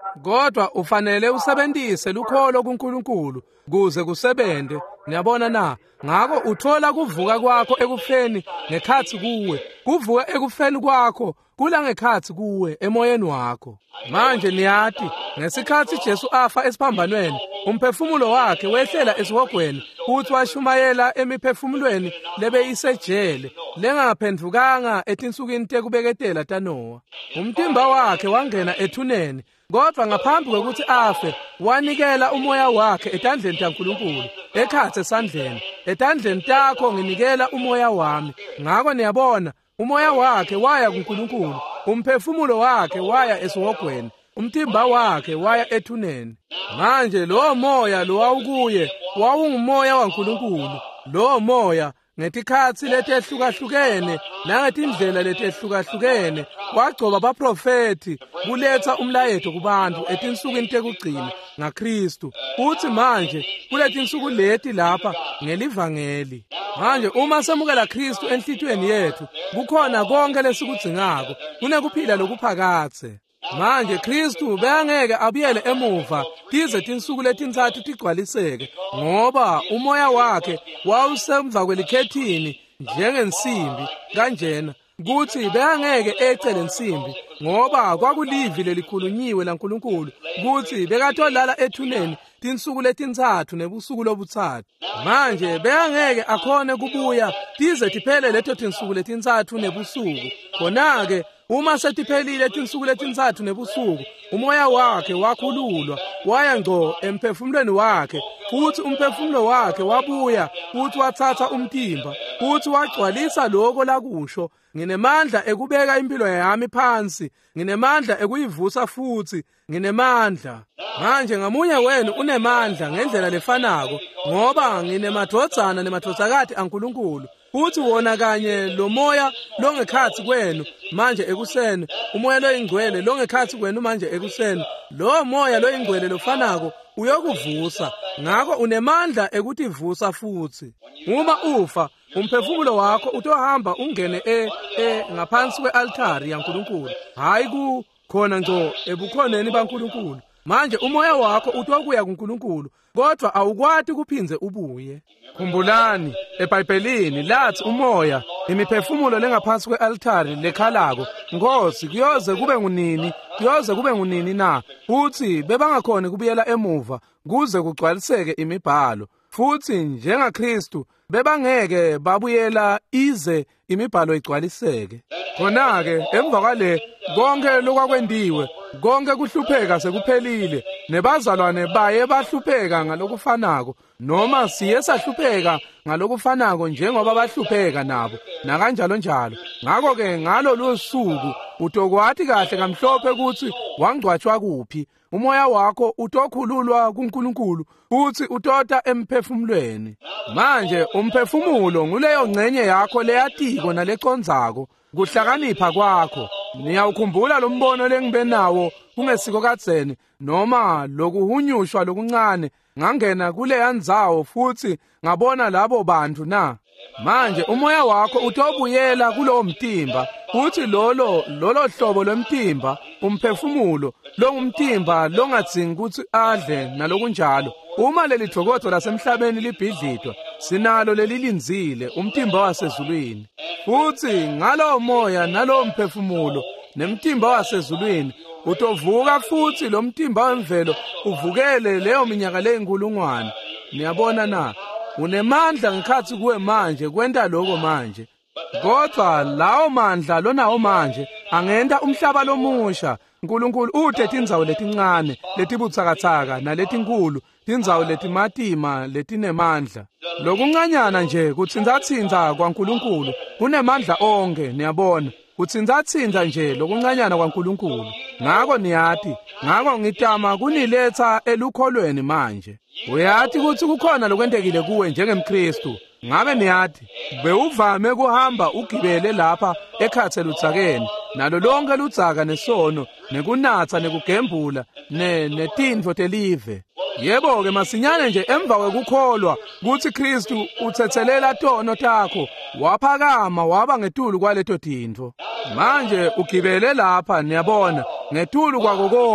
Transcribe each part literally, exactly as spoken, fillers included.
Kodwa ufanele usebenzise lukholo kuNkulunkulu kuze kusebente. Niyabona na? Ngakho uthola kuvuka kwakho ekufeni ngekhathi kuwe. Kuvuka ekufeni kwakho kula ngekhathi kuwe emoyeni wakho. Manje niyathi ngesikhathi Jesu afa esiphambanweni, umphefumulo wakhe wehlela esihogweni futhi washumayela emiphefumulweni lebe isejele lengaphendukanga etinsukwini tekubeketela taNowa. Umtimba wakhe wangena ethuneni, kodwa ngaphambi kokuthi afe wanikela umoya wakhe etandleni taNkulunkulu. Ekhathi esandleni, etandleni takho nginikela umoya wami. Ngakho niyabona, umoya wakhe waya kuNkulunkulu, umphefumulo wakhe waya esihogweni, umtimba wakhe waya ethuneni. Manje lo moya lo wawukuye wawungumoya waNkulunkulu. Lo moya ngetikhathi letehlukahlukene nangetindlela letehlukahlukene wagcoba abaprofeti kuletha umlayeto kubantu etinsukwini tekugcina ngaKristu. Uthi manje kuletinsuku leti lapha ngelivangeli. Manje uma semukela Kristu enhlitweni yethu kukhona konke lesikudzingako, kunekuphila lokuphakathe. Manje Kristu bengeke abuyele emuva tize tinsuku letintathu tigcwaliseke, ngoba umoya wakhe wawusemva kwelikhethini njengensimbi kanjena, kuthi bengeke ecele insimbi, ngoba kwakulivi lelikhulunyiwe laNkulunkulu kuthi bekatolala ethuneni tinsuku letintathu nebusuku lobuthathu. Manje bengeke akhone kubuya tize tiphele leto tinsuku letintathu nebusuku. Khona-ke uma setiphelile tinsuku letintathu nebusuku, umoya wakhe wakhululwa waya ngco emphefumulweni wakhe, futhi umphefumulo wakhe wabuya futhi wathatha umtimba, futhi wagcwalisa lokho lakusho, nginemandla ekubeka impilo yami phansi, nginemandla ekuyivusa futhi, nginemandla. Manje ngamunye wenu unemandla ngendlela lefanako, ngoba nginemadvodzana nemadvodzakati aNkulunkulu. Futhi wona kanye lo moya longekhathi kwenu manje ekuseni, umoya loyingcwele longekhathi kwenu manje ekuseni, lo moya loyingcwele lofanako uyokuvusa. Ngakho unemandla ekutivusa futhi. Uma ufa, umphefumulo wakho utohamba ungene e, e ngaphansi kwe-altari yaNkulunkulu, hayi ku khona ngco ebukhoneni baNkulunkulu. Manje umoya wakho utokuya kuNkulunkulu, kodwa awukwati kuphinze ubuye. Khumbulani, eBhayibhelini lathi umoya, imiphefumulo lengaphansi kwe-altari lekhalako, Nkosi kuyoze kube ngunini, kuyoze kube ngunini na, futhi bebangakhoni kubuyela emuva kuze kugcwaliseke imibhalo. Futhi njengaKristu bebangeke babuyela ize imibhalo igcwaliseke. Khona-ke emva kwale konke lokwakwendiwe, konke kuhlupheka sekuphelile, nebazalwane baye bahlupheka ngalokufanako, noma siye sahlupheka ngalokufanako njengoba bahlupheka nabo, nakanjalo njalo. Ngakho-ke ngalo lusuku utokwati kahle kamhlophe ukuthi wangcwatshwa kuphi. Umoya wakho utokhululwa kuNkulunkulu futhi utota emphefumulweni. Manje umphefumulo nguleyo ngcenye yakho leyatiko nalecondzako kuhlakanipha kwakho. Niyawukhumbula lo mbono lengibe nawo kungesiko kadzeni, noma lokuhunyushwa lokuncane ngangena kuleya ndzawo futhi ngabona labo bantu na. Manje umoya wakho utobuyela kulowo mtimba, futhi lolo lolo hlobo lomtimba, umphefumulo longumtimba longadzingi ukuthi adle nalokunjalo. Uma leli thokozo lasemhlabeni libhidlitwa, sinalo lelilinzile umtimba wasezulwini. Futhi ngalo moya nalo mphefumulo nemtimba wasezulwini utovuka, futhi lo mtimba wemvelo uvukele leyo minyaka leyinkulungwane. Niyabona na, unemandla ngekhathi kuwe manje kwenta lokho manje. Kodwa lawo mandla lonawo manje angenta umhlaba lomusha. Nkulunkulu uthe tindzawo letincane letibutsakatsaka naletinkulu, tindzawo letimatima letinemandla. Lokuncanyana nje kutsindzatsinza kwaNkulunkulu kunemandla onke. Niyabona, kutsindzatsinza nje lokuncanyana kwaNkulunkulu. Ngakho niyathi, ngakho ngitama kuniletha elukholweni manje. Uyathi ukuthi kukhona lokwentekile kuwe njengemKristu. Ngabe niyathi bewuvame kuhamba ugibele lapha ekhathe ludzakeni nalo lonke ludzaka nesono nekunatha nekugembula ne netindvo telive. Yebo-ke masinyane nje emva kwekukholwa kuthi Kristu uthethelela tono takho, waphakama waba ngetulu kwaleto tintfo. Manje ugibele lapha, niyabona, ngetulu kwako konke,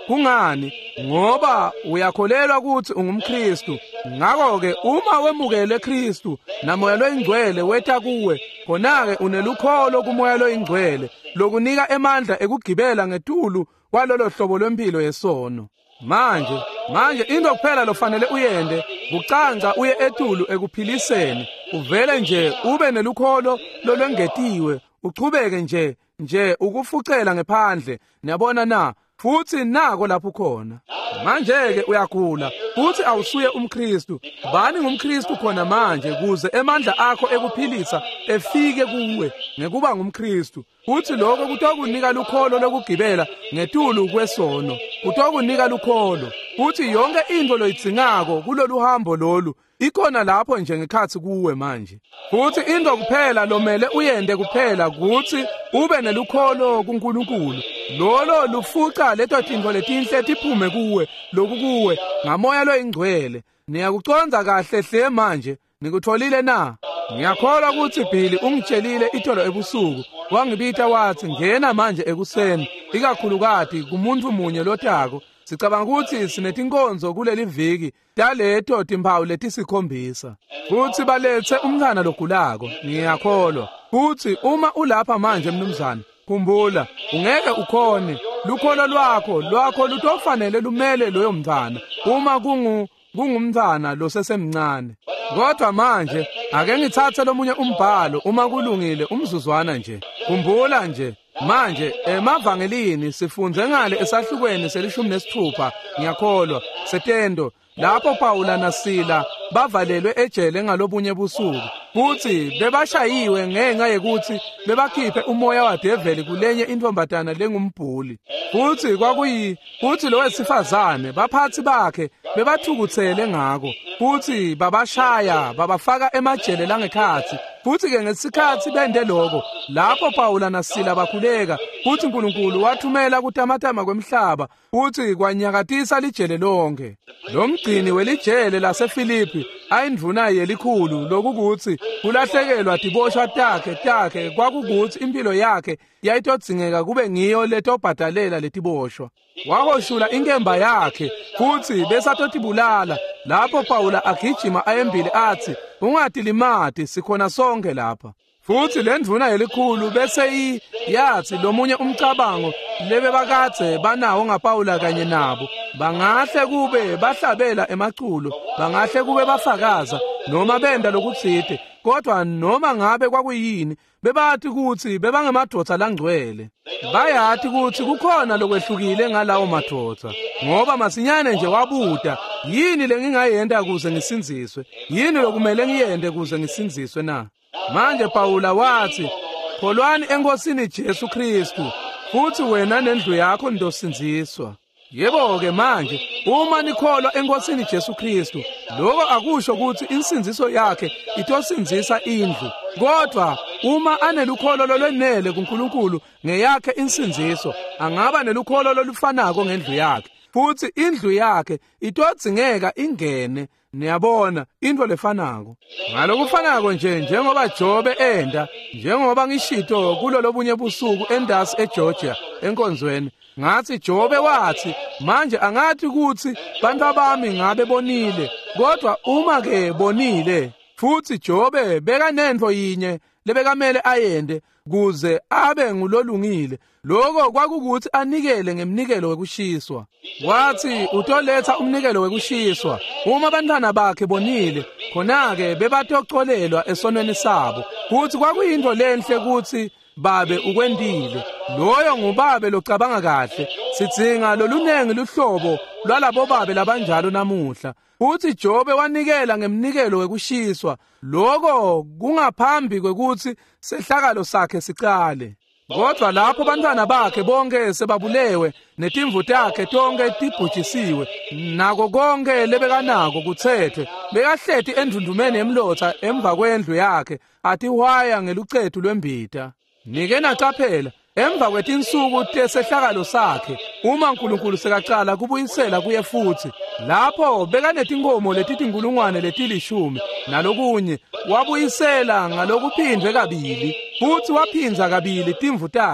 Kungani? Ngoba uyakholelwa ukuthi ungumKristu. Ngakho-ke uma wemukele Kristu namoya loyingcwele wetha kuwe, khona-ke unelukholo kumoya loyingcwele lokunika amandla ekugibela ngetulu kwalolo hlobo lwempilo yesono. Manje, manje into kuphela lofanele uyende, kucanca uye etulu ekuphiliseni, uvele nje ube nelukholo lolwengetiwe, uchubeke nje nje ukufucela ngephandle. Niyabona na? Futhi nako lapho khona. Manje-ke uyagula, futhi awusuye umKristu. Bani ngumKristu khona manje kuze amandla akho ekuphilisa efike kuwe ngekuba ngumKristu. Futhi lokho kutokunika lukholo lokugibela ngetulu kwesono. Kutokunika lukholo. Futhi yonke into loyidzingako kulolu hambo lolu ikhona lapho nje ngekhathi kuwe manje. Futhi into kuphela lomele uyende kuphela ukuthi ube nelukholo kuNkulunkulu. Lolo lufuqa leto tinto letinhle tiphume kuwe loku kuwe ngamoya loyingcwele. Niyakuconza kahle hle manje nikutholile na? Ngiyakholwa ukuthi Bhili ungitshelile itolo ebusuku, wangibitha wathi ngena manje ekuseni, ikakhulukati kumuntu munye lotako. Sicabanga ukuthi sinetinkonzo kuleli viki taleto timpawu letisikhombisa. Futhi balethe umntana logulako, ngiyakholwa. Futhi uma ulapha manje mnumzane, khumbula ungeke ukhone. Lukholo lwakho lwakho lutofanele lumele loyo mntana uma kungu kungumntana losesemncane. Kodwa manje ake ngithathe lomunye umbhalo uma kulungile umzuzwana nje. Khumbula nje manje emavangelini sifunze ngale esahlukweni selishumi nesithupha, ngiyakholwa setendo lapho Pawula naSila bavalelwe ejele ngalobunye busuku, futhi bebashayiwe ngenxa yekuthi bebakhiphe umoya wadeveli kulenye intombatana lengumbhuli. Futhi kwakuyi futhi lo wesifazane baphathi bakhe bebathukuthele ngako, futhi babashaya babafaka emajele langekhathi. Futhi ke ngesikhathi bende lokho lapho Pawula naSila bakhuleka, futhi uNkulunkulu wathumela kutamatama kwemhlaba futhi kwanyakatisa lijele lonke. Lo mgcini welijele laseFilipi ayindvuna yelikhulu lokukuthi kulahlekelwa diboshwa takhe takhe kwakukuthi impilo yakhe yayitodzingeka kube ngiyo letobhadalela letiboshwa. Wahoshula inkemba yakhe futhi besatotibulala lapho Pawula agijima ayembili athi ungatilimati sikhona sonke lapha. Futhi lendvuna yelikhulu bese yathi lomunye umcabango lebe bakathe banawo ngaPawula kanye nabo bangahle kube bahlabela emaculo, bangahle kube bafakaza noma benda lokutsite, kodwa noma ngabe kwakuyini bebathi ukuthi bebangemadoda langcwele. Bayathi ukuthi kukhona lokwehlukile ngalawo madoda, ngoba masinyane nje wabuda, yini lengingayenda kuze ngisinziswe, yini lokumele ngiyende kuze ngisinziswe na? Manje Pawula wathi, kholwani eNkosini Jesu Kristu, futhi wena nendlu yakho nizosinziswa. Yebo-ke manje, uma nikholwa eNkosini Jesu Kristu, lokho akusho ukuthi insinziso yakhe itosinzisa indlu. Kodwa uma anelukholo lolwenele kuNkulunkulu ngeyakhe insinziso, angaba nelukholo lolufanako ngendlu yakhe. Futhi indlu yakhe itodzingeka ingene, niyabona, into lefanako. Ngalokufanako nje njengoba Jobe enda, njengoba ngishito kulo lobunye busuku endasi eGeorgia enkonzweni, ngathi Jobe wathi manje angathi ukuthi bantu bami ngabe bonile, kodwa uma ke bonile. Futhi Jobe beka nento yinye lebekamele ayende kuze abe ngulolungile, lokho kwakukuthi anikele ngemnikelo wekushiswa. Wathi utoletha umnikelo wekushiswa uma abantwana bakhe bonile, khona-ke bebatocolelwa esonweni sabo. Futhi kwakuyinto lenhle ukuthi babe ukwendile. Loyo ngubabe locabanga kahle. Sidzinga lolunengi luhlobo lwalabo babe labanjalo namuhla. Futhi Jobe wanikela ngemnikelo wekushiswa, lokho kungaphambi kwekuthi sehlakalo sakhe siqale. Kodwa lapho abantwana bakhe bonke sebabulewe, netimvu takhe tonke tibhujisiwe, nako konke lebekanako kuthethwe, bekahlethi endundumeni emlotha emva kwendlu yakhe, athi waya ngelucethu lwembita. Nike nacaphela, emva kwetinsuku tesehlakalo sakhe, uma uNkulunkulu sekacala kubuyisela kuye futhi, lapho bekanetinkomo letitinkulungwane letilishumi nalokunye, wabuyisela ngalokuphindwe kabili, futhi waphinza kabili timvu takhe,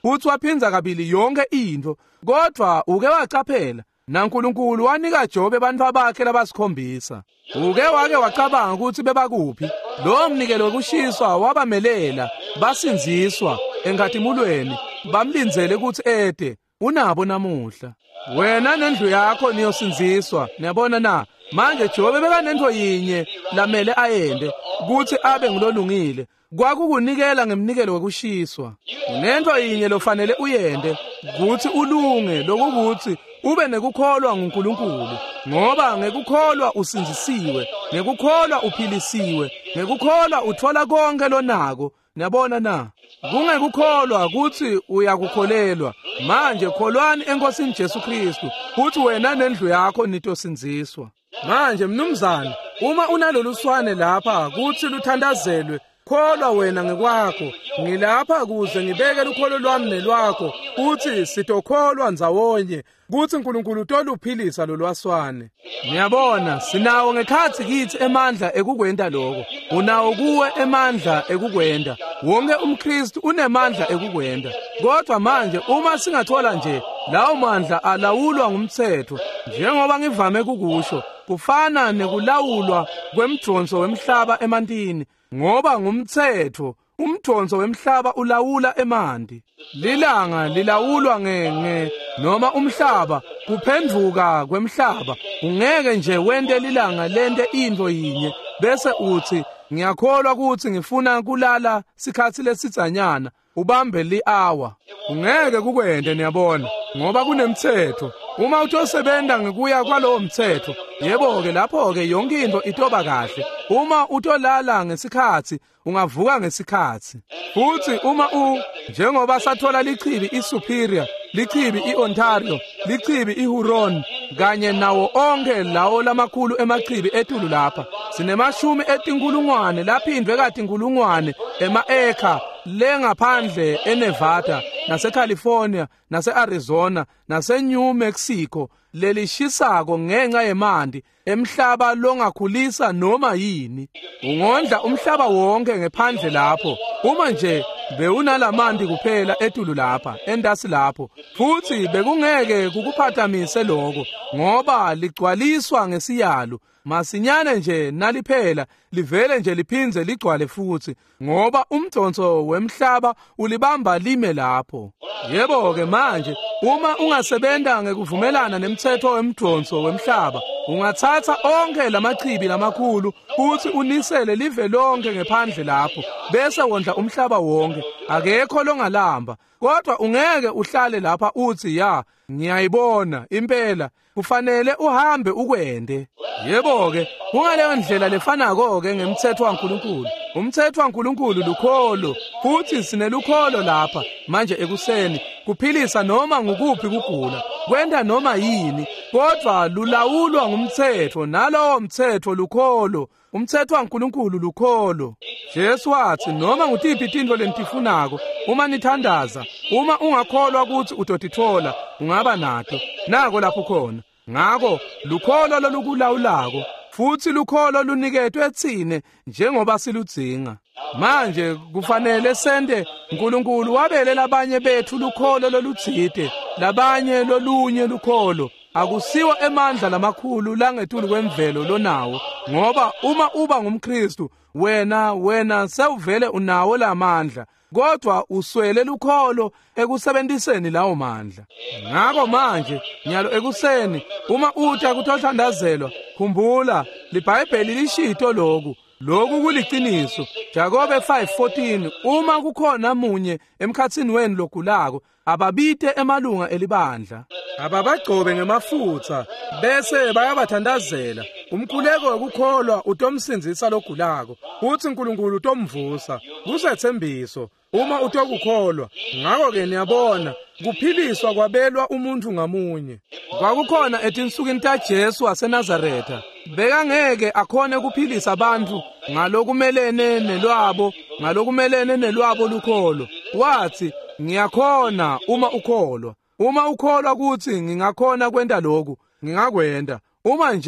futhi waphinza kabili yonke into. Kodwa uke wacaphela, naNkulunkulu wanika Jobe abantu bakhe labasikhombisa. Uke wake wacabanga ukuthi bebakuphi. Lo mnikelo wokushiswa wabamelela, basinziswa engathimulweni, bamlinzele ukuthi ede unabo namuhla. Wena nendlu yakho niyosinziswa. Niyabona na, manje Jobe bekanento yinye lamele ayende ukuthi abe ngilolungile. Kwakukunikela ngemnikelo wokushiswa. Nento yinye lofanele uyende ukuthi ulunge, lokuthi ube nekukholwa nguNkulunkulu, ngoba ngekukholwa usinzisiwe, ngekukholwa uphilisiwe, ngekukholwa uthola konke lonako. Niyabona na, kungekukholwa ukuthi uyakukholelwa. Manje kholwani eNkosini Jesu Kristu ukuthi wena nendlu yakho nitosinziswa. Manje mnumzana, uma unalolu swane lapha kuthi luthandazelwe, kholwa wena ngekwakho. Ngilapha kuze ngibeke lukholo lwami nelwakho uthi sitokholwa ndzawonye kuthi uNkulunkulu toluphilisa lolwaswane. Niyabona, sinawo ngekhathi kithi emandla ekukwenda lokho. Unawo kuwe emandla ekukwenda. Wonke umKristu unemandla ekukwenda. Kodwa manje uma singathola nje lawo mandla alawulwa ngumthetho, njengoba ngivame kukusho, kufana nekulawulwa kwemidonso wemhlaba emantini, ngoba ngumthetho umdonso wemhlaba ulawula emanti. Lilanga lilawulwa ngenge noma umhlaba kuphenduka kwemhlaba. Ungeke nje wente lilanga lente into yinye bese uthi ngiyakholwa ukuthi ngifuna kulala sikhathi lesitsanyana ubambe li hour. Ungeke kukwende, niyabona, ngoba kunemthetho. Uma utosebenza ngikuya kwalowo mthetho, yebo ke lapho ke yonke into itoba kahle. Uma utolala ngesikhathi ungavuka ngesikhathi. Futhi uma u njengoba sathola lichibi iSuperior, lichibi iOntario, lichibi iHuron kanye nawo onke lawo lamakhulu emachibi etulu lapha. Sinemashumi etinkulungwane laphindwe kati inkulungwane ema-acre lengaphandle eNevada naseCalifornia naseArizona naseNew Mexico lelishisako ngenxa yemandi emhlaba longakhulisa noma yini. Ungondla umhlaba wonke ngephandle lapho. Uma nje bewunalamandi kuphela etulu lapha endasi lapho, futhi bekungeke kukuphatamise lokho ngoba ligcwaliswa ngesiyalo. Masinyane nje naliphela livele nje liphinze ligcwale futhi, ngoba umdonso wemhlaba ulibamba lime lapho. Yebo ke manje uma ungasebenza ngekuvumelana nemthetho wemdonso wemhlaba, ungathatha onke lamachibi lamakhulu uthi unisele live lonke ngephandle lapho, bese wondla umhlaba wonke, akekho longalamba. Kodwa ungeke uhlale lapha uthi ya ngiyayibona impela kufanele uhambe ukwende. Yebo ke kungaleyo ndlela lefanako ke ngemthetho waNkulunkulu. Umthetho waNkulunkulu lukholo, futhi sinelukholo lapha manje ekuseni kuphilisa noma ngukuphi kugula, kwenda noma yini, kodwa lulawulwa ngumthetho, nalowo mthetho lukholo. Umthetho waNkulunkulu lukholo. Jesu wathi noma ngutiphi into lentifunako uma nithandaza, uma ungakholwa ukuthi utotithola ungaba nato. Nako lapho khona. Ngako lukholo lolukulawulako, futhi lukholo luniketwe thine njengoba siludzinga. Manje kufanele sende uNkulunkulu wabele labanye bethu lukholo loluthide, labanye lolunye lukholo. Akusiwa emandla lamakhulu langetulu kwemvelo lonawo, ngoba uma uba ngumKristu wena wena sewuvele unawo lamandla, kodwa uswele lukholo ekusebenziseni lawo mandla. Ngakho manje nyalo ekuseni uma uthi kutothandazelwa, khumbula liBhayibheli lishito lokhu. Lokhu kuliqiniso. Jakobe five fourteen, uma kukhona munye emkhathini wenu logulako, ababite emalunga elibandla, ababagcobe ngemafutha, bese bayabathandazela. Umkhuleko wokukholwa utomsinzisa logulako, uthi uNkulunkulu utomvusa. Kusethembiso uma utokukholwa. Ngakho ke niyabona kuphiliswa kwabelwa umuntu ngamunye. Kwakukhona etinsukwini taJesu waseNazaretha, bekangeke akhone kuphilisa abantu ngalokumelene nelwabo, ngalokumelene nelwabo lukholo. Wathi ngiyakhona uma ukholwa. Uma ukholwa ukuthi ngingakhona kwenda lokhu, ngingakwenda. Uma nje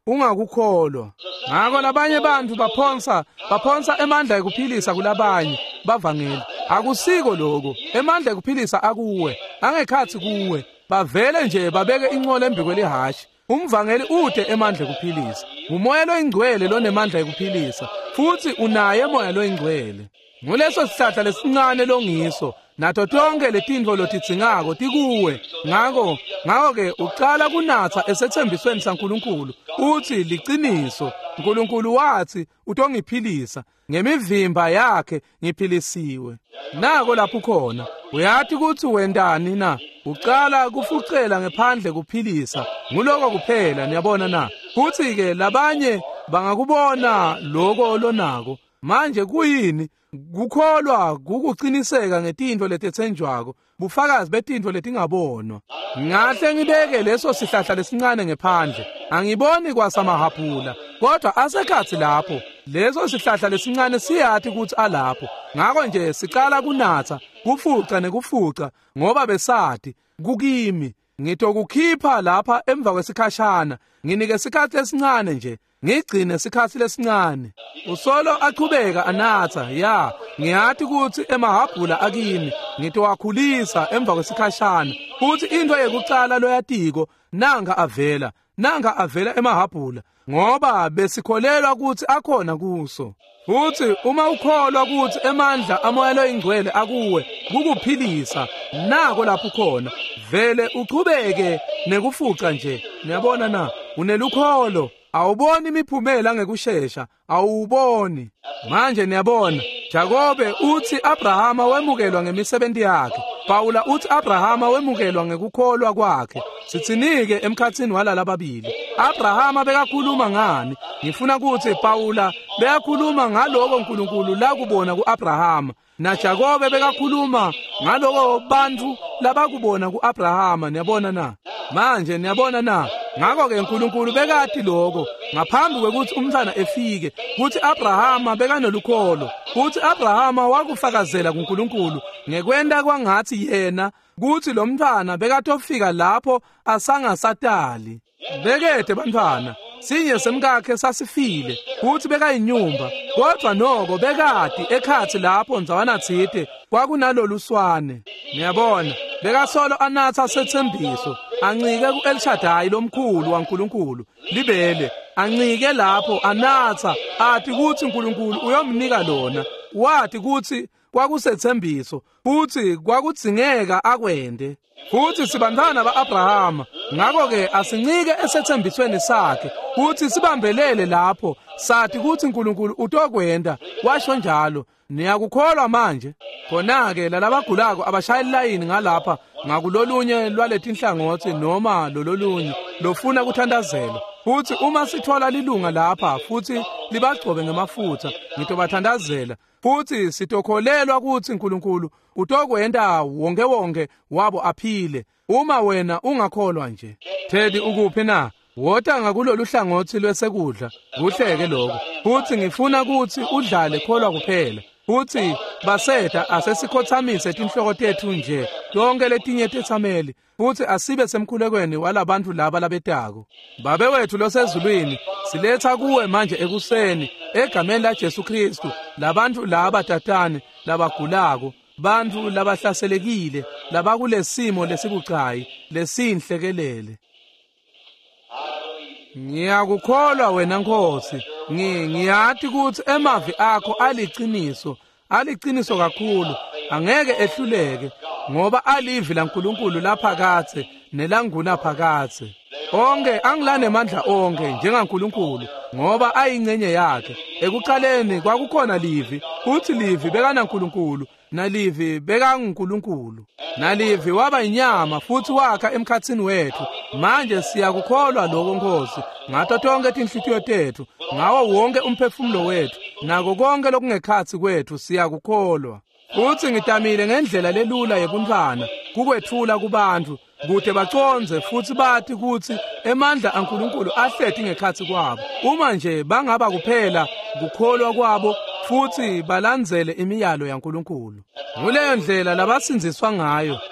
ungakukholwa. Ngakho labanye bantu baphonsa baphonsa emandla ekuphilisa kulabanye bavangeli. Akusiko lokho, emandla ekuphilisa akuwe, angekhathi kuwe. Bavele nje babeke inqola embikwelihashi. Umvangeli ude emandla ekuphilisa. Umoya loyingcwele lonemandla ekuphilisa, futhi unaye moya loyingcwele. Nguleso sihlahla lesincane longiso, nato tonke letintfo lotitsingako tikuwe. Ngako, ngako ke uqala kunatha esethembisweni saNkulunkulu, uthi liciniso. uNkulunkulu wathi utongiphilisa, ngemivimba yakhe ngiphilisiwe. Nako lapho khona, uyathi kuthi wendani na? Uqala kufucela ngephandle kuphilisa, nguloko kuphela niyabona na. Futhi ke labanye bangakubona lokho lonako. Manje kuyini? Kukholwa kukuqiniseka ngetintfo letethenjwako, bufakazi betintfo letingabonwa. Ngahle ngibeke leso sihlahla lesincane ngephandle, angiboni kwasamahapula, kodwa asekhathi lapho leso sihlahla lesincane siyathi ukuthi alapho. Ngako nje siqala kunatha, kufuca nekufuca, ngoba besati kukimi. Ngito kukhipha lapha emva kwesikhashana, nginike isikhathi lesincane nje, ngigcine isikhathi lesincane. Usolo aqhubeka anatha, ya, ngiyathi ukuthi emahabhula akini, ngito wakhulisa emva kwesikhashana, futhi into yekucala loyatiko, nanga avela, nanga avela emahabhula, ngoba besikholelwa ukuthi akhona kuso. Futhi uma ukholwa ukuthi emandla amoya loyingcwele akuwe, kukuphilisa, nako lapho khona, vele uqhubeke nekufuqa nje. Niyabona na, unelukholo. Awuboni imiphumela ngekusheshsha, awuboni. Manje niyabona, Jakobe uthi Abrahama wemukelwa ngemisebenzi yakhe, Pawula uthi Abrahama wemukelwa ngekukholwa kwakhe. Sithinike emkhathini walala babili. Abrahama bekakhuluma ngani? Ngifuna ukuthi Pawula bekakhuluma ngaloko uNkulunkulu la kubona kuAbrahama, na Jakobe bekakhuluma ngaloko bantu labakubona kuAbrahama. Niyabona na? Manje niyabona na? Ngako ke uNkulunkulu bekathi lokho ngaphambi kwekuthi umntana efike, kuthi Abrahama bekanolukholo, kuthi Abrahama wakufakazela kuNkulunkulu ngekwenda kwangathi yena, kuthi lo mntana bekatofika lapho asangasatali. Bekede bantwana, sinye semkakhe sasifile, kuthi bekayinyumba, kodwa noko bekade ekhathi lapho nzawana thide kwakunalolu swane. Niyabona, bekasolo anatha sethembiso, ancike ku-Elshadayi lomkhulu waNkulunkulu, libele, ancike lapho anatha, athi kuthi uNkulunkulu uyomnika lona, wathi kuthi kwakusethembiso, futhi kwakudzingeka akwende. Futhi sibantwana ba-Abrahama, ngako-ke asincike esethembisweni sakhe, futhi sibambelele lapho, sathi kuthi uNkulunkulu utokwenda, washo njalo. Niyakukholwa manje? Khona-ke lalabagulako abashayeli layini ngalapha ngakulolunye lwaletinhlangothi noma lololunye lofuna kuthandazela. Futhi uma sithola lilunga lapha futhi libagcobe ngemafutha, ngitobathandazela. Futhi sitokholelwa ukuthi uNkulunkulu utokwenda wonke wonke wabo aphile, uma wena ungakholwa nje. Thedi ukuphi na? Wota ngakulolu hlangothi lwesekudla, kuhleke lokho. Futhi ngifuna ukuthi udlale kholwa kuphela. Futhi baseta asesikhothamise tinhloko tethu nje, lonke letinye tethameli, futhi asibe semkhulekweni walabantu laba labetako. Babe wethu losezulwini, siletha kuwe manje ekuseni, egameni la Jesu Kristu, labantu laba tatane, labagulako, bantu labahlaselekile, labakulesimo lesibucayi, lesinhlekelele. Ngiyakukholwa wena Nkosi, ngiyathi ukuthi emavi akho aliciniso, aliciniso kakhulu, angeke ehluleke, ngoba alivi laNkulunkulu laphakathe nelanguna phakathe. Onke angilane amandla onke njengaNkulunkulu, ngoba ayingcenye yakhe. Ekuqaleni kwakukhona livi, futhi livi bekaNkulunkulu, nalivi bekaNkulunkulu. Nalivi waba inyama futhi wakha emkhathini wethu. Manje siyakukholwa lokho Nkosi, ngato tonke tinhlitiyo tethu, ngawo wonke umphefumulo wethu, nako konke lokungekhathi kwethu siyakukholwa. Futhi ngitamile ngendlela lelula yebuntwana, kukwethula kubantu, kude baconze futhi bathi kuthi emandla aNkulunkulu ahlethi ngekhathi kwabo. Uma nje bangaba kuphela kukholwa kwabo futhi balandzele imiyalo yaNkulunkulu. Nguleyo ndlela labasinziswa ngayo,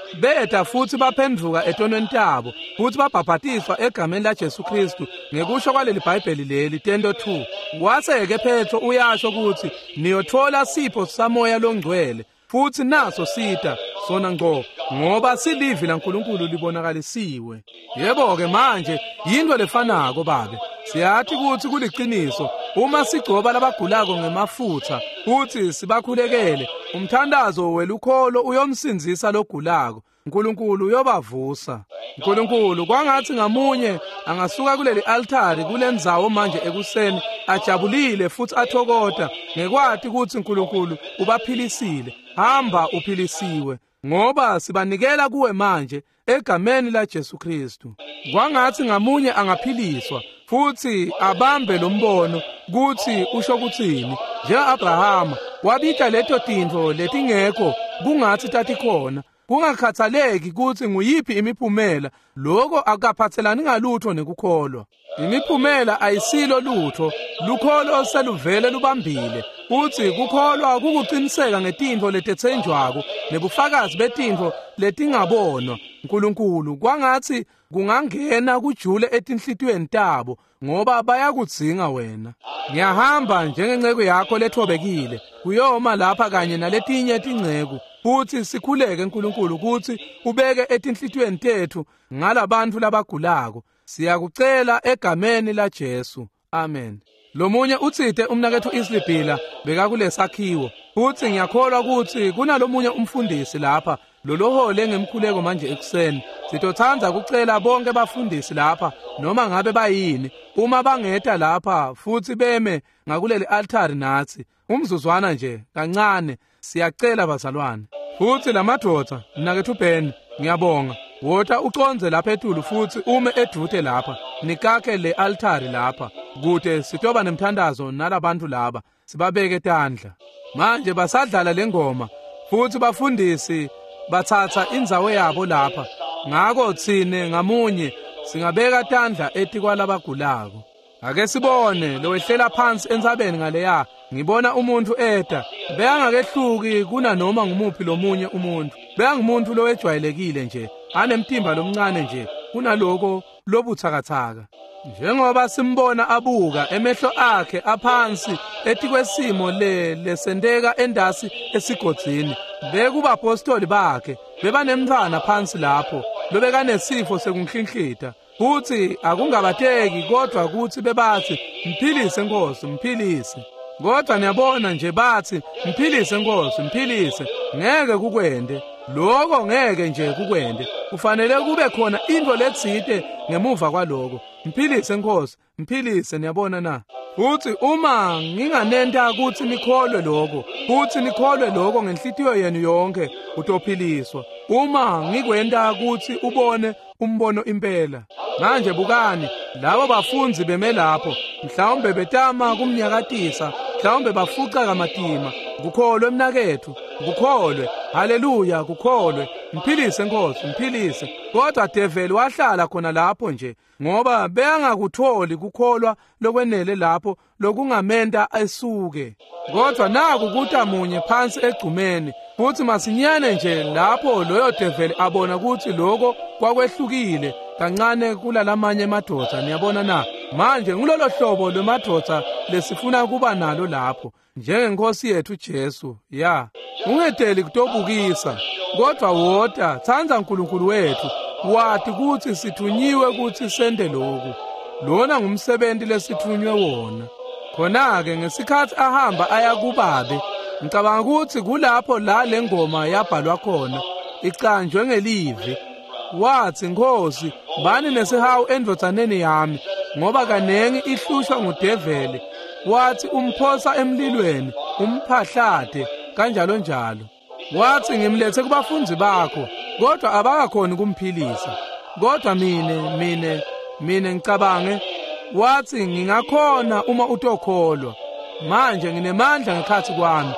beta futhi baphenduka etonweni tabo futhi babhabhatiswa egameni laJesu Kristu ngekusho kwaleli Bhayibheli leli Tento two. Waseke Petro uyasho ukuthi niyothola sipho samoya longcwele futhi naso sita sona ngqo ngoba silivi laNkulunkulu libonakalisiwe. Yebo ke manje yinto lefanako babe. Siyathi ukuthi kuliqiniso uma sigcoba labagulako ngemafutha futhi sibakhulekele umthandazo welukholo uyomsinzisa logulako uNkulunkulu uyobavusa. uNkulunkulu kwangathi ngamunye angasuka kuleli altari kulendzawo manje ekuseni ajabulile futhi athokoda ngekwathi ukuthi uNkulunkulu ubaphilisile. Hamba uphilisiwe ngoba sibanikela kuwe manje egameni laJesu Kristu. Kwangathi ngamunye angaphiliswa futhi abambe lo mbono kuthi usho ukuthini njengaAbrahama wabita leto tintfo letingekho kungathi tathi khona kungakhathaleki ukuthi nguyiphi imiphumela lokho akaphathelani ngalutho nekukholwa. Imiphumela ayisilo lutho lukholo seluvele lubambile uthi kukholwa kukuqiniseka ngetintfo letethenjwako nebufakazi betintfo letingabonwa uNkulunkulu kwangathi kungangena kujule etinhlitweni tabo ngoba bayakudzinga wena. Ngiyahamba njengenceke yakho lethobekile kuyoma lapha kanye naletinye tingceku futhi sikhuleke uNkulunkulu ukuthi ubeke etinhlitweni tethu ngalabantu labagulako. Siyakucela egameni laJesu. Amen. Lomunye utsite umnakethu Islibhila bekakulesakhiwo futhi ngiyakholwa ukuthi kunalomunye umfundisi lapha lolohole ngemkhuleko manje ekuseni. Sitothanza kucela bonke bafundisi lapha noma ngabe bayini uma bangeta lapha futhi beme ngakuleli altari nathi umzuzwana nje kancane siyacela bazalwane. Futhi lamadoda mnakethu Ben ngiyabonga wota uconze lapha etulu futhi ume edute lapha nikake le altari lapha kude sitoba nemthandazo nalabantu laba sibabeke tandla. Manje basadlala lengoma futhi bafundisi bathatha indzawo yabo lapha ngako thine ngamunye singabeka tandla eti kwalabagulako. Ake sibone lo wehlela phansi entsabeni ngaleya ngibona umuntu eda beyangakehluki kuna noma ngumuphi lomunye umuntu beyangumuntu lo ejwayelekile nje anemtimba lomncane nje kunaloko lobuthakathaka njengoba simbona abuka emehlo akhe aphansi ethi kwesimo le lesendeka endasi esigodzini bekuba apostoli bakhe bebanemthana phansi lapho lobeka nesifo sekunhlinhlita futhi akungabateki kodwa ukuthi bebathi mphilise Nkosi mphilise. Kodwa niyabona nje bathi mphilise Nkosi mphilise ngeke kukwende lokho ngeke nje kukwende kufanele kube khona into letsite ngemuva kwaloko mphilise Nkosi mphilise. Niyabona na futhi uma nginganenta ukuthi nikholwe lokho futhi nikholwe lokho ngenhlitiyo yenu yonke utophiliswa. Uma ngikwenda ukuthi ubone umbono impela manje bukani labo bafunzi beme lapho mhlawumbe betama kumnyakatisa mhlawumbe bafuqa kamatima kukholwe mnakethu kukholwe haleluya kukholwe mphilise Nkosi mphilise. Kodwa devil wahlala khona lapho nje ngoba beyangakutholi kukholwa lokwenele lapho lokungamenta esuke. Kodwa naku kuta munye phansi egcumeni futhi masinyane nje lapho loyo devil abona ukuthi lokho kwakwehlukile kancane kulalamanye madoda. Niyabona na manje ngilolo hlobo lemadoda lesifuna kuba nalo lapho njengenkosi yethu Jesu ya ungedeli kutobukisa kodwa wota thanza uNkulunkulu wethu wathi ukuthi sithunyiwe ukuthi sende lokhu lona ngumsebenzi lesithunywe wona. Khona-ke ngesikhathi ahamba aya kubabe ngicabanga ukuthi kulapho la lengoma yabhalwa khona icanjwe ngelivi wathi Nkosi bani nesihawu endvodzaneni yami ngoba kanengi ihlushwa ngudeveli wathi umphosa emlilweni umphahlade kanjalo njalo. Wathi ngimlethe kubafunzi bakho kodwa abakakhoni kumphilisa. Kodwa mine mine mine ngicabange wathi ngingakhona uma utokholwa manje nginemandla ngekhathi kwami.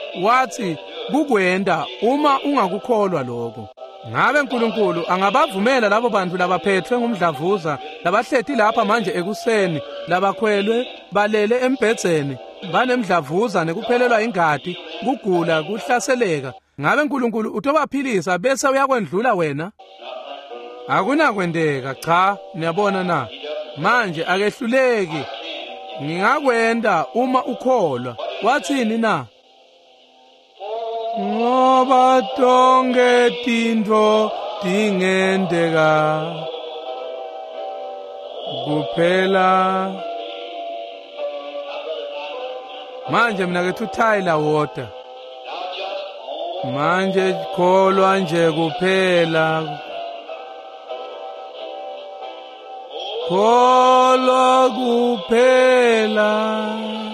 Wathi kukwenda uma ungakukholwa lokho. Ngabe uNkulunkulu angabavumela labo bantu labaphethwe ngumdlavuza labahlethi lapha manje ekuseni labakhwelwe balele embhedzeni banemdlavuza nekuphelelwa ingadi kugula kuhlaseleka ngabe uNkulunkulu utobaphilisa bese uyakwendlula wena? Akunakwendeka, cha, niyabona na. Manje akehluleki. Ngingakwenda uma ukholwa. Wathini na? Ngoba tonke tintfo tingendeka kuphela. Manje mina kethu Tyler water. Manje kholwa nje kuphela. Kholwa kuphela.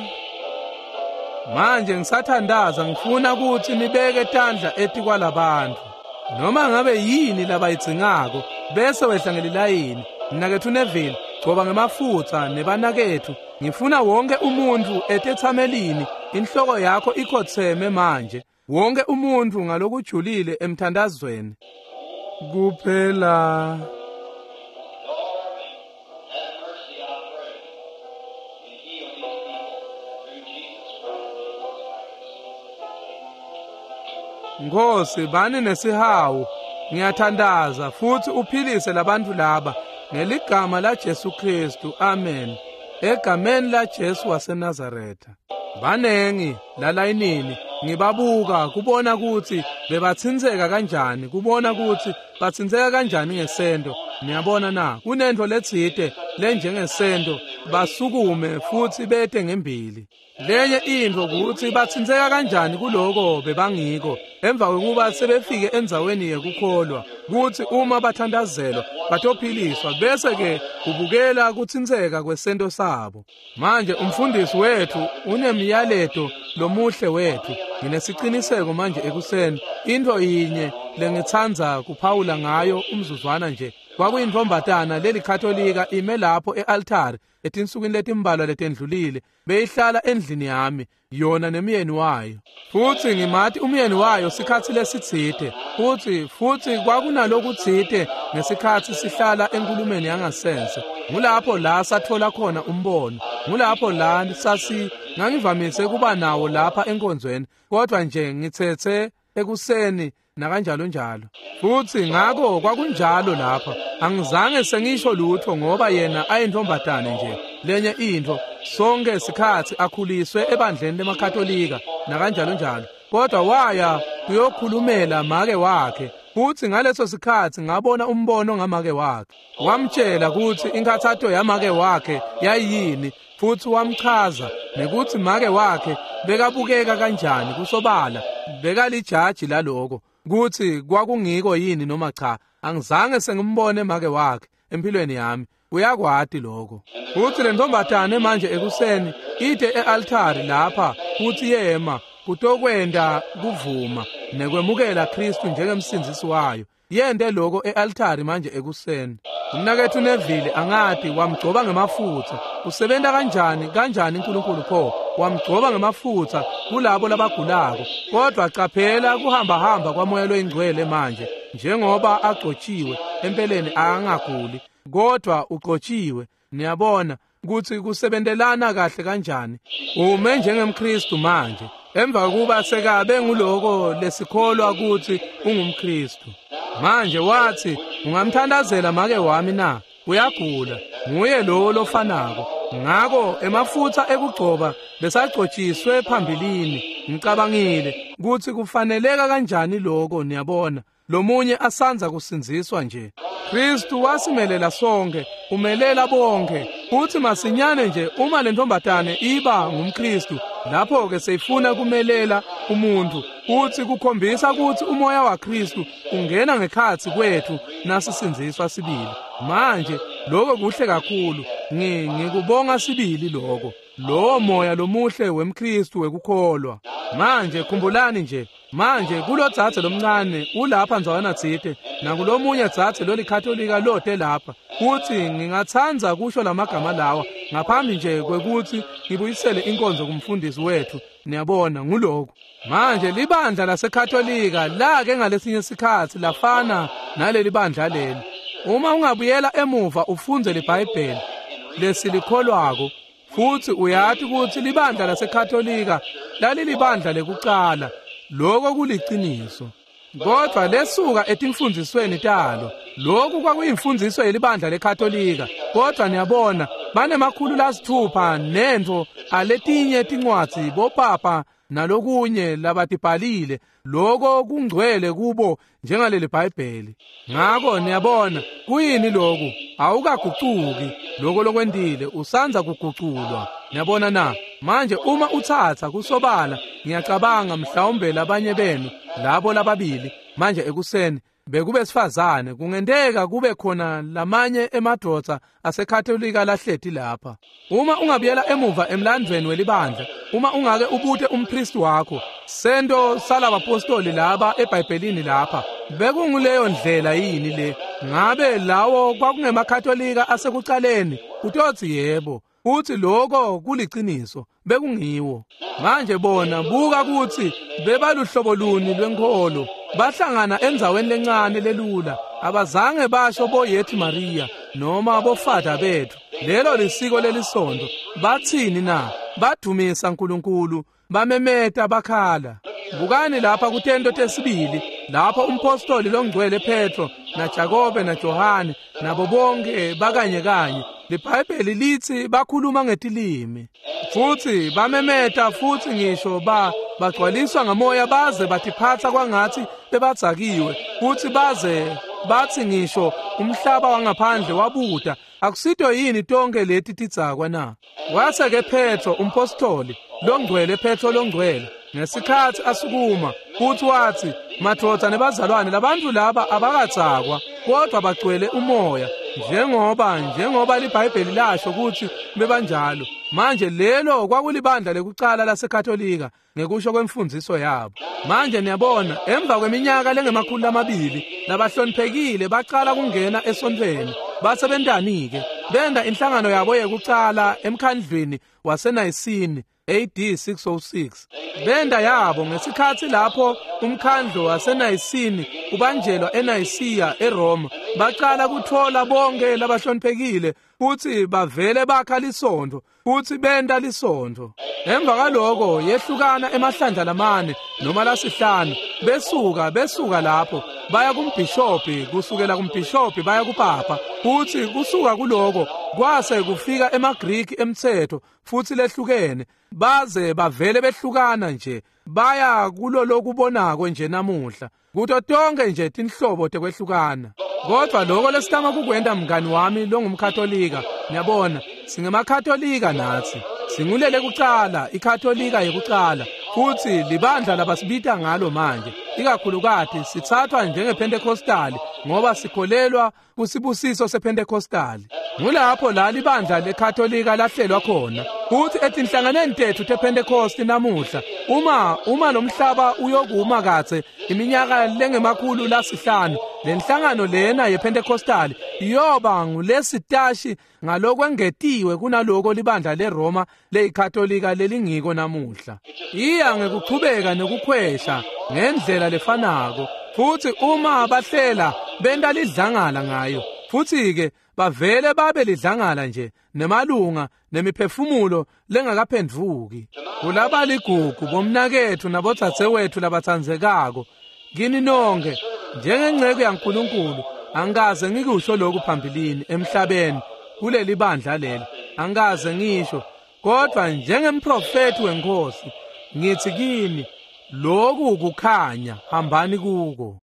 Manje ngisathandaza ngifuna ukuthi nibeke tandla eti kwalabantu. Noma ngabe yini labayitsingako bese wehlangela ilayini. Mina kethu Neville ngoba ngemafutha nebanakethu ngifuna wonke umuntu etethamelini inhloko yakho ikhotheme manje. Wonke umuntu ngalokujulile emthandazweni. Kuphela. Nkosi bani nesihawu ngiyathandaza futhi uphilise labantu laba ngeligama la Jesu Kristu. Amen. Egameni la Jesu waseNazaretha. Banengi lalayinini ngibabuka kubona ukuthi bebathinzeka kanjani, kubona ukuthi bathinzeka kanjani ngesendo. Niyabona na kunento letsite lenjengesendo basukume futhi bete ngembili. Lenye into ukuthi bathinzeka kanjani kuloko bebangiko emva kokuba sebefike endzaweni yekukholwa ukuthi uma bathandazelwa batophiliswa bese ke ubukela kuthinzeka kwesento sabo. Manje umfundisi wethu unemiyaleto lomuhle wethu. Nginesiqiniseko manje ekuseni into yinye lengithanza kuphawula ngayo umzuzwana nje. Kwakuyintombatana leli Katolika ime lapho e-altare etinsukwini letimbalwa letendlulile beyihlala endlini yami yona nemyeni wayo. Futhi ngimathi umyeni wayo sikhathi lesitsite futhi futhi kwakunalokutsite ngesikhathi sihlala enkulumeni yangasense. Ngulapho la sathola khona umbono. Ngulapho la sasi ngangivamise kuba nawo lapha enkonzweni kodwa nje ngithethe ekuseni nakanjalo njalo. Futhi ngako kwakunjalo lapha. Angizange sengisho lutho ngoba yena ayintombatane nje. Lenye into sonke isikhathi akhuliswe ebandleni lemakatolika nakanjalo njalo. Kodwa waya kuyokhulumela make wakhe. Futhi ngaleso sikhathi ngabona umbono ngamake wakhe. Wamtshela ukuthi inkathatho yamake wakhe yayini futhi wamchaza nekuthi make wakhe bekabukeka kanjani kusobala. Bekalijaji laloko. Kuthi kwakungiko yini noma cha. Angizange sengimbone make wakhe empilweni yami. Uyakwati lokho. Futhi le ntombatane manje ekuseni ide e-altare lapha futhi yema kutokwenda kuvuma nekwemukela Kristu njengemsindisi wayo. Yende lokho e-altare manje ekuseni. Umnakethu Neville angathi wamgcoba ngemafutha. Usebenza kanjani kanjani uNkulunkulu pho? Wamgcoba ngemafutha kulabo labagulako. Kodwa qaphela kuhamba hamba kwamoya loyingcwele manje njengoba agcotshiwe empeleni angaguli kodwa ugcotshiwe. Niyabona ukuthi kusebendelana kahle kanjani. Ume njengemKristu manje emva kuba sekabe nguloko lesikholwa ukuthi ungumKristu. Manje wathi ungamthandazela make wami na uyagula nguye lo lofanako. Ngako emafutha ekugcoba besagcotshiswe phambilini. Ngicabangile ukuthi kufaneleka kanjani lokho. Niyabona lomunye asanza kusinziswa nje. Kristu wasimelela sonke, umelela bonke. Futhi masinyane nje uma le ntombatane iba ngumKristu lapho ke seyifuna kumelela umuntu. Futhi kukhombisa ukuthi umoya waKristu ungena ngekhathi kwethu nasisinziswa sibili. Manje lokho kuhle kakhulu. Ngikubonga sibili lokho. Lo moya lomuhle wemKristu wekukholwa. Manje khumbulani nje. Manje kulo dzathe lomncane ulapha ndzwana tsite nakulomunye dzathe lo likatolika lode lapha. Futhi ngingathanza kusho lamagama lawa ngaphambi nje kwekuthi ngibuyisele inkonzo kumfundisi wethu. Niyabona nguloko. Manje libandla lasekatolika lake ngalesinye isikhathi lafana naleli bandla leli. Uma ungabuyela emuva ufunze leBhayibheli lesilikholwako futhi uyathi ukuthi libandla lasekatolika lali libandla lekuqala lokho kuliciniso. Kodwa lesuka etimfundzisweni talo. Lokhu kwakuyimfundiso yelibandla leKatolika. Kodwa niyabona banemakhulu lasithupha nento aletinye tincwadzi bopapa nalokunye labatibhalile. Lokho kungcwele kubo njengaleli Bhayibheli. Ngakho niyabona kuyini lokhu? Awukagucuki. Lokho lokwendile usanza kuguculwa. Niyabona na? Manje uma uthatha kusobala ngiyacabanga mhlawumbe labanye benu labo lababili manje ekuseni bekube sifazane kungendeka kube khona lamanye emadoda aseKatolika lahleti lapha. Uma ungabuyela emuva emlandweni welibandla, uma ungake ubute umpriest wakho sento salabapostoli laba eBhayibhelini lapha, bekunguleyo ndlela yini le? Ngabe lawo kwakungemakatolika asekuqaleni? Utothi yebo. Uthi lokho kuliciniso bekungiwo. Manje bona buka kuthi bebaluhlobo luni lwenkolo, bahlangana enzaweni lencane lelula, abazange basho boyethi Maria noma bofada bethu. Lelo lisiko lelisonto bathini na? Badumisa uNkulunkulu, bamemeta bakhala. Bukani lapha kuTento tesibili, lapho umpostoli longcwele Petro naJakobe naJohane nabo bonke bakanye kanye. LeBhayibheli lithi bakhuluma ngetilimi futhi bamemeta futhi ngisho ba bagcwaliswa ngamoya baze batiphatha kwangathi bebatsakiwe futhi baze bathi ngisho umhlaba wangaphandle wabuda. Akusito yini tonke leti tidzakwa na? Wase ke Petro umpostoli longcwele Petro longcwele ngesikhathi asukuma futhi wathi, madoda nebazalwane, labantu laba abakatsakwa kodwa bagcwele umoya njengoba njengoba liBhayibheli lasho ukuthi bebanjalo. Manje lelo kwakulibandla lekucala laseKatolika ngekusho kwemfundiso yabo. Manje niyabona emva kweminyaka lengemakhulu amabili labahloniphekile baqala kungena esontweni. Base bendanike benda inhlangano yabo yekucala emkhandlwini waseNayisini A D six oh six. Benda yabo ngesikhathi lapho umkhandlo waseNayisini ubanjelwa eNayisiya eRoma. Baqala kuthola bonke labahloniphekile futhi bavele bakha lisonto futhi benda lisonto. Emva kaloko yehlukana emahlandla lamane noma lasihlanu besuka besuka lapho baya kumbhishophi, kusukela kumbhishophi baya kupapa futhi kusuka kuloko kwase kufika emaGriki emthetho futhi lehlukene baze bavele behlukana nje baya kulo lokubonako nje namuhla kuto tonke nje tinhlobo tekwehlukana. Kodwa lokho lesitama kukwenda mngani wami longumkatolika, niyabona singemakatolika nathi singulele kucala, ikatolika yekucala futhi libandla labasibita ngalo manje. Ikakhulukati sithathwa njengePentekostali ngoba sikholelwa kusibusiso sePentekostali. Ngulapho la libandla leKatolika lahlelwa khona. Futhi etinhlanganeni tethu tePentekosti namuhla uma uma lomhlaba uyokuma kathe iminyaka lengemakhulu lasihlanu, lenhlangano lena yePentekostali yoba ngulesitashi ngalokwengetiwe kunaloko libandla leRoma leKatolika lelingiko namuhla. Iya ngekuqhubeka nokukhwesha ngendlela lefanako futhi uma bahlela benta lidlangala ngayo futhi ke bavele babe lidlangala nje nemalunga nemiphefumulo lengakaphendvuki. Kulaba ligugu bomnakethu nabodzadzewethu labatsandzekako, kini nonke njengengceke yaNkulunkulu angikaze ngikusho lokhu phambilini emhlabeni kuleli bandla leli, angikaze ngisho, kodwa njengemprofeti weNkosi ngithi kini lokhu kukhanya hambani kuko.